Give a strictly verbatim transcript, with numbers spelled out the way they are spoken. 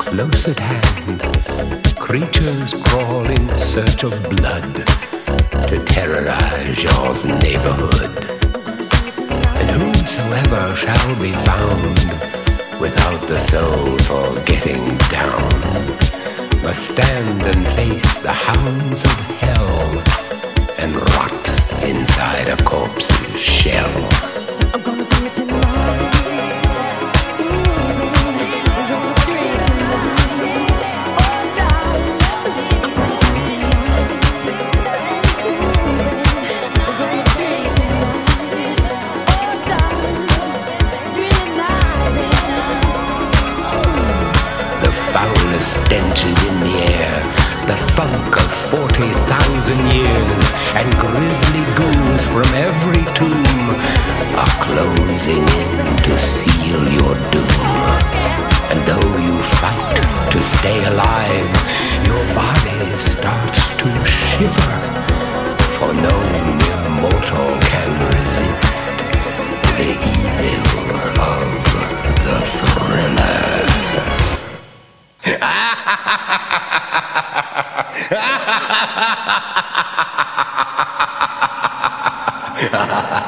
Close at hand, creatures crawl in search of blood to terrorize your neighborhood. And whosoever shall be found without the soul for getting down must stand and face the hounds of hell and rot inside a corpse's shell. I'm gonna bring it tonight. Stench is in the air, the funk of forty thousand years, and grisly ghouls from every tomb are closing in to seal your doom. And though you fight to stay alive, your body starts to shiver, for no mere mortal can resist the evil of the thriller. Ha ha ha ha!